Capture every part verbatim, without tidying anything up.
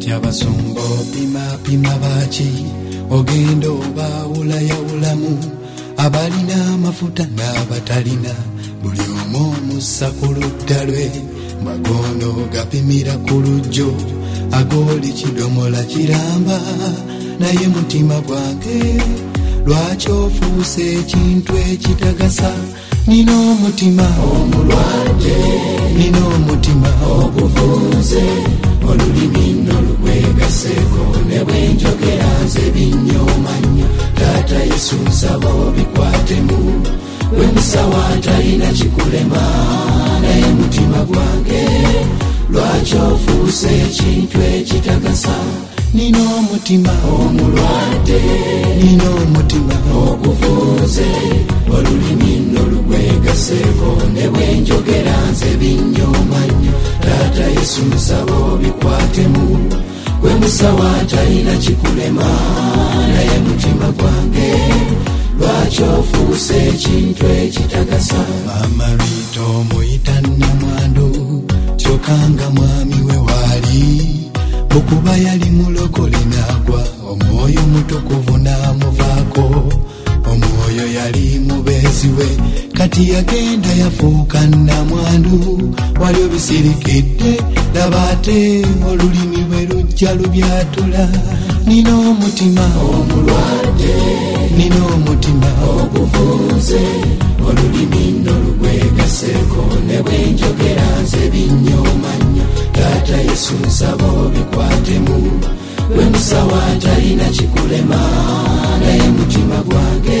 abasumba opimapima baki ogenda obawulayawulamu abalina amafuta n'abatalina buli omu omussa ku ludda lwe magono gapimira ku lujjo agoli kidomola kiramba naye mutima gwange lwaki ofuuse ekintu ekitagasa nina omutima omulwadde nina omutima ogufunze olulimi nolugwegaseeko ne bwenjogera nze binyooma nnyo taata Yesu nsaba obikwatemu gwe musawo atalina kikulema naye mutima gwange lwaki ofuuse ekintu ekitagasa nina omutima omulwadde nina omutima ogufunze olulimi nolugwegaseeko ne bwenjogera nze binyooma nnyo taata Yesu nsaba obikwatemu gwe musawo atalina kikulema naye mutima gwange lwaki ofuuse ekintu ekitagasa maama Rita omuyita Nnamwandu kyokanga mwami we waali okuba yali mulokole n'agwa omwoyo mutukuvu n'amuvaako omwoyo yali mubeezi we kati yagenda yafuuka Nnamwandu wali obisirikidde laba ate olulimi lwe lujja lubyatula nina omutima omulwadde nina omutima ogufunze olulimi nolugwegaseeko ne bwenjogera nze binyooma nnyo taata Yesu nsaba obikwatemu gwe musawo atalina kikulema naye mutima gwange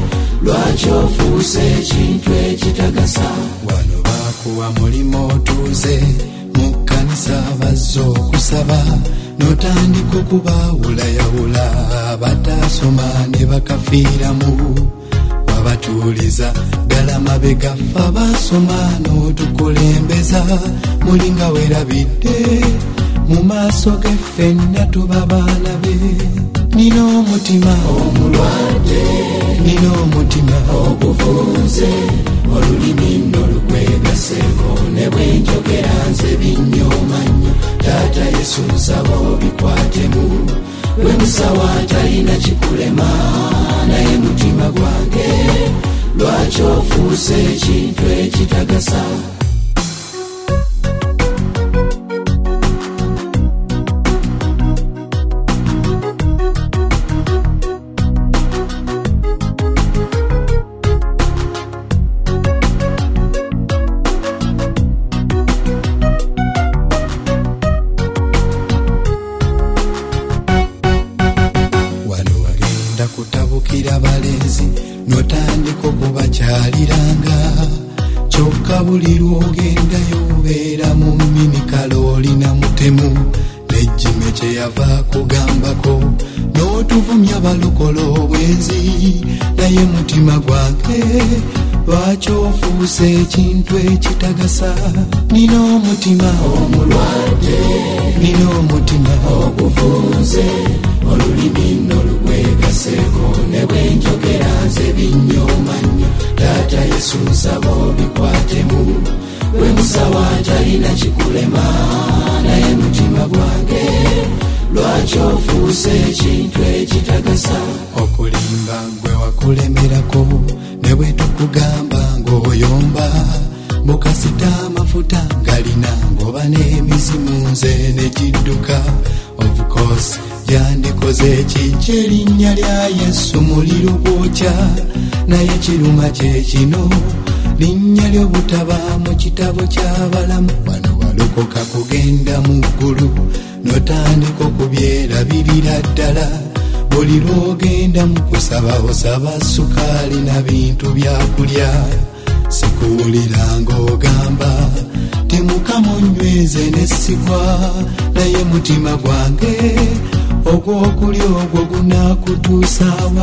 lwaki ofuuse ekintu ekitagasa wano bakuwa mulimo otuuze mu kkanisa bazze okusaba n'otandika okubaawulayawula bataasoma ne bakafiiramu wabatuuliza ddala mabega ffe abaasoma n'otukulembeza mulinga werabidde mu maaso ge ffenna tuba baana be nina omutima omulwadde nina omutima ogufunze olulimi nolugwegaseeko ne bwenjogera nze binyooma nnyo taata Yesu nsaba obikwatemu gwe musawo atalina kikulema naye mutima gwange lwaki ofuuse ekintu ekitagasa kutabukira balenzi notandika okubakyaliranga kyokka buli lwogendayo obeera mu minikalo olina mutemu nejjime kyeyava kugambako n'otuvumya balokolo obwenzi naye mutima gwange lwaki ofuuse ekintu ekitagasa nina omutima omulwadde nina omutima ogufunze olulimi nolugwegaseeko ne bwenjogera nze binyooma nnyo taata Yesu nsaba obikwatemu gwe musawo atalina kikulema naye mutima gwange lwaki ofuuse ekintu ekitagasa okulimba gwe wakulemerako ne bwe tukugamba ng'oyomba bukasita amafuta galina ng'oba n'emizimu nze ne kidduka of course yandikoze ekijja erinnya lya Yesu muliro gwokya naye kiruma kye kino linnya ly'obutaba mu kitabo ky'abalamu wano walokoka kugenda mu ggulu n'otandika okubyerabirira ddala buli lw'ogenda mu kusaba osaba sukaali na bintu byakulya sikuwulira ng'ogamba temukama onyweze n'essigwa naye mutima gwange ogw'okulya ogwo gunaakutuusaawa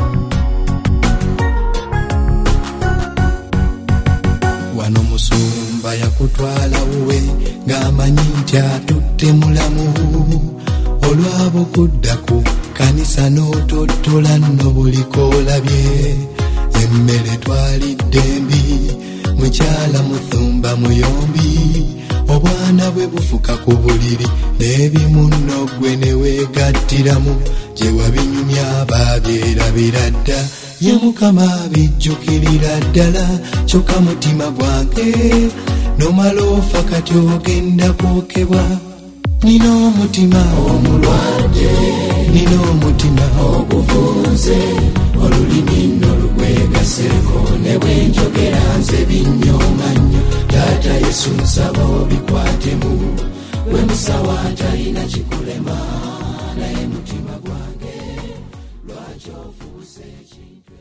wano musumba musumba yakutwala wuwe ng'amanyi nti atutte mulamu olwabo kudda ku kanisa n'otottola nno buli koolabye emmere twalidde mbi mukyala muthumba muyombi obwana bwe bufuka ku buliri n'ebimu nno gwe ne weegattiramu gye wabinyumya baabyerabira dda ye mukama bijjukirira ddala kyokka mutima gwange nomala ofa kati ogenda kwokebwa nina omutima omulwadde nina omutima oguvunze olulimi nno lugwegaseeko ne bwenjogera nze binnyooma nnyo taata yesu nsaba obikwatemu gwe musawo atalina kikulema naye mutima gwange lwaki ofuuse ekintu